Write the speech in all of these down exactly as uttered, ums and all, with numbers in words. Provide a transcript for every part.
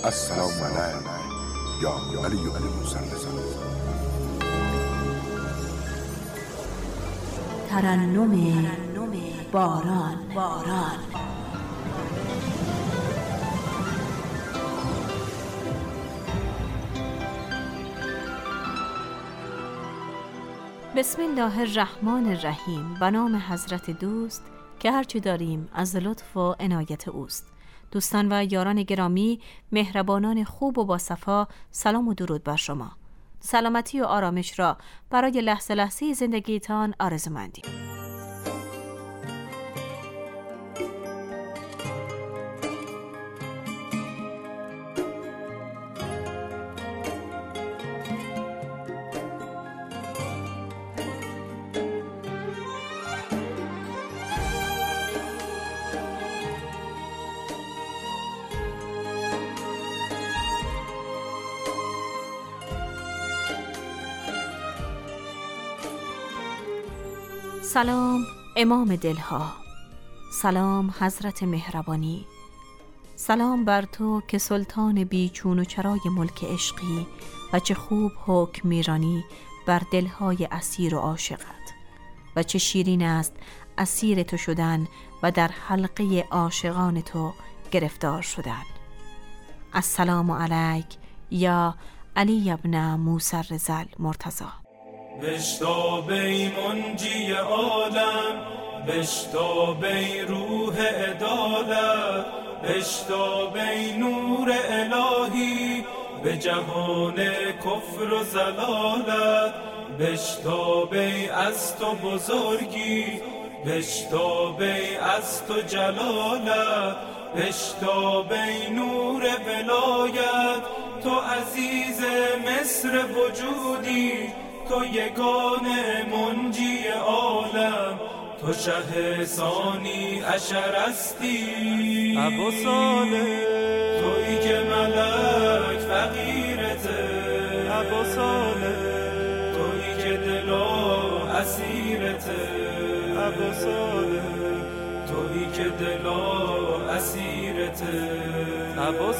السلام علیک یا علی ابن موسی الرضا. ترنم باران باران بسم الله الرحمن الرحیم. به نام حضرت دوست که هرچی داریم از لطف و عنایت اوست. دوستان و یاران گرامی، مهربانان خوب و با صفا، سلام و درود بر شما. سلامتی و آرامش را برای لحظه لحظه زندگیتان آرزومندیم. سلام امام دلها، سلام حضرت مهربانی، سلام بر تو که سلطان بیچون و چرای ملک عشقی و چه خوب حکم میرانی بر دلهای اسیر و عاشقت و چه شیرین است اسیر تو شدن و در حلقه عاشقان تو گرفتار شدن. السلام علیک یا علی ابن موسی الرضا المرتضی. بشتاب ای منجی عالم، بشتاب ای روح عدالت، بشتاب ای نور الهی به جهان کفر و ضلالت، بشتاب ای از تو بزرگی، بشتاب ای از تو جلالت، بشتاب ای نور ولایت، تو عزیز مصر وجودی، تو یگانه منجی عالم، تو شه ثانی عشر هستی ابو صالح، تویی که ملک فقیرته ابو صالح، تویی که دلا اسیرته ابو صالح، تویی که دلا اسیرته ابو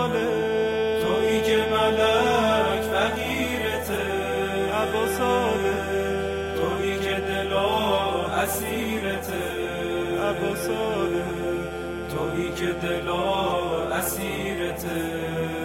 صالح، تویی که ملک فقیرته ابو صالح، تویی که دلا اسیرته ابو صالح، تویی که دلا اسیرته.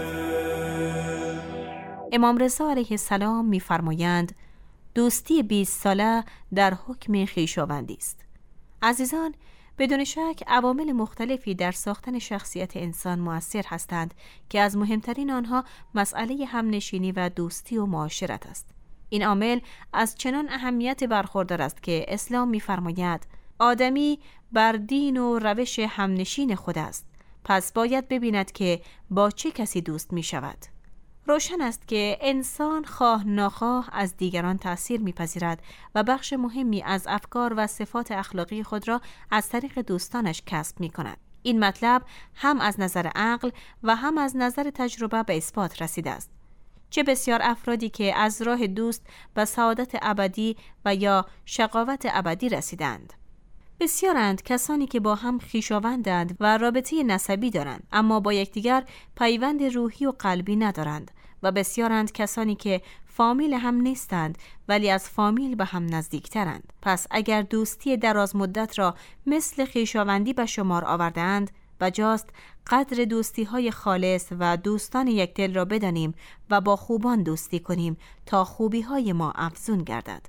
امام رضا علیه السلام می‌فرمایند دوستی بیست ساله در حکم خویشاوندی است. عزیزان، بدون شک عوامل مختلفی در ساختن شخصیت انسان مؤثر هستند که از مهمترین آنها مسئله همنشینی و دوستی و معاشرت است. این عامل از چنان اهمیت برخوردار است که اسلام می‌فرماید آدمی بر دین و روش همنشین خود است، پس باید ببیند که با چه کسی دوست می‌شود. روشن است که انسان خواه ناخواه از دیگران تأثیر می‌پذیرد و بخش مهمی از افکار و صفات اخلاقی خود را از طریق دوستانش کسب می‌کند. این مطلب هم از نظر عقل و هم از نظر تجربه به اثبات رسیده است. چه بسیار افرادی که از راه دوست به سعادت ابدی و یا شقاوت ابدی رسیدند. بسیارند کسانی که با هم خویشاوندند و رابطه نسبی دارند اما با یکدیگر پیوند روحی و قلبی ندارند و بسیارند کسانی که فامیل هم نیستند ولی از فامیل به هم نزدیکترند. پس اگر دوستی دراز مدت را مثل خویشاوندی به شمار آوردند، بجاست قدر دوستی های خالص و دوستان یک دل را بدانیم و با خوبان دوستی کنیم تا خوبی های ما افزون گردد.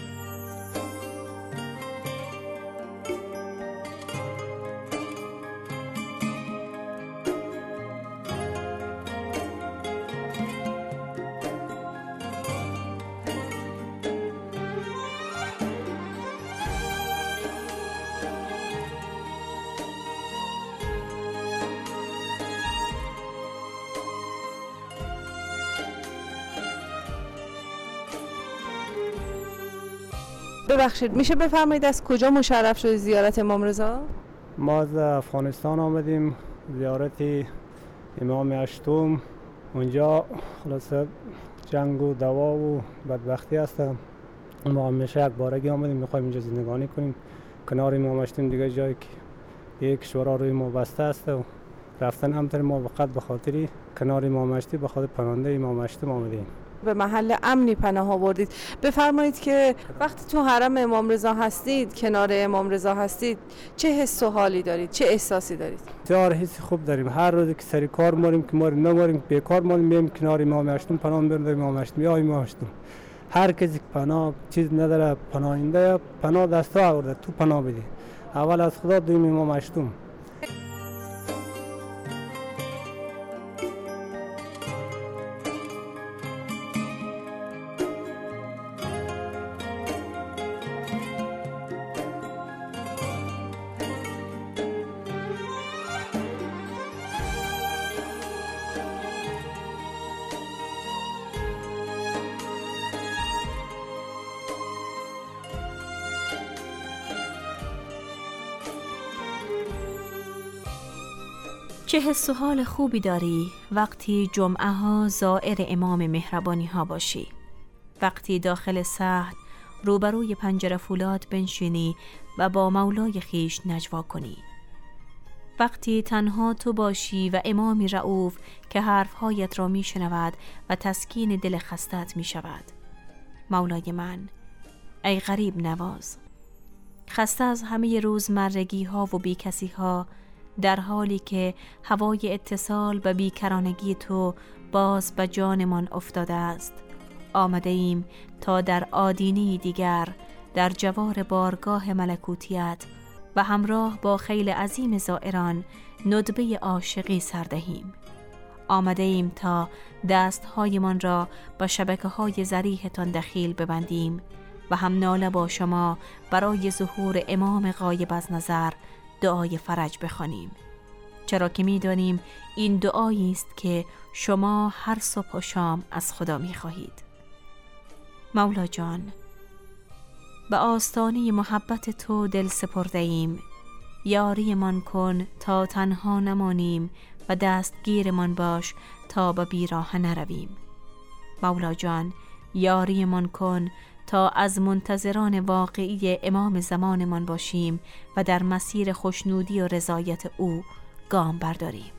ببخشید میشه بفرمایید از کجا مشرف شد زیارت امام رضا؟ ما از افغانستان آمدیم زیارت امام هشتم. اونجا خلاصه جنگ و دوا و بدبختی هست. ما همیشه یک بارگی آمدیم میخوایم اینجا زندگانی کنیم کنار امام هشتم. دیگه جایی که یک کشورها روی ما بسته است و رفتن همتر ما فقط به خاطر کنار امام مشتی، به خاطر پناهنده امام مشتی آمدیم. به محل امنی پناه آوردید. بفرمایید که وقتی تو حرم امام رضا هستید، کنار امام رضا هستید، چه حس و حالی دارید؟ چه احساسی دارید؟ بسیار حس خوب داریم. هر روز که سری کار ماریم که ما نماریم، بیکار ماریم، میایم کنار امام مشتی پناه میبریم. امام مشتی یا امام مشتی هر کسی که پناه چیز نداره، پناهنده پناه دستا آورده، تو پناه بدی. اول از خدا، دوم امام مشتی. چه حس و حال خوبی داری وقتی جمعه ها زائر امام مهربانی ها باشی، وقتی داخل صحن روبروی پنجره فولاد بنشینی و با مولای خیش نجوا کنی، وقتی تنها تو باشی و امامی رؤوف که حرفهایت را می شنود و تسکین دل خستت می شود. مولای من، ای غریب نواز، خسته از همه روزمرگی ها و بیکسی ها، در حالی که هوای اتصال و بیکرانگی تو باز به جانمان افتاده است، آمده ایم تا در آدینی دیگر در جوار بارگاه ملکوتیت و همراه با خیل عظیم زائران ندبه عاشقی سردهیم. آمده ایم تا دستهایمان را با شبکه های زریحتان دخیل ببندیم و هم ناله با شما برای ظهور امام غایب از نظر دعای فرج بخوانیم، چرا که می دانیم این دعایی است که شما هر صبح و شام از خدا می خواهید. مولا جان، به آستانه محبت تو دل سپرده ایم، یاری من کن تا تنها نمانیم و دستگیر من باش تا به بیراه نرویم. مولا جان، یاری من کن تا از منتظران واقعی امام زمانمان باشیم و در مسیر خوشنودی و رضایت او گام برداریم.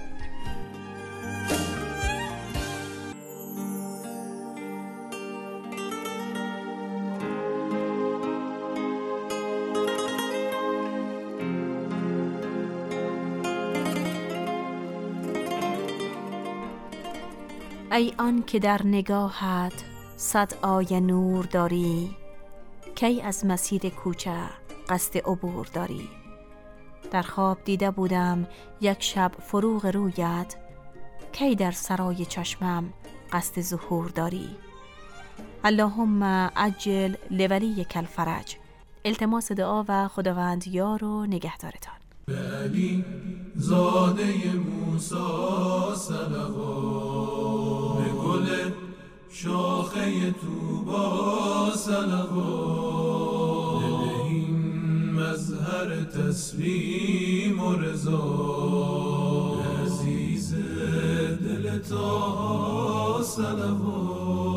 ای آن که در نگاهت صد آیه نور داری، کی از مسیر کوچه قصد عبور داری. در خواب دیده بودم یک شب فروغ رویت، کی در سرای چشمم قصد ظهور داری. اللهم عجل لولیک الفرج. التماس دعا و خداوند یار و نگهدارتان. علی زاده موسی صلوات، به گل شاخه طوبا صلوات، بدهیم مظهر تسلیم و رضا، عزیز دل طه صلوات.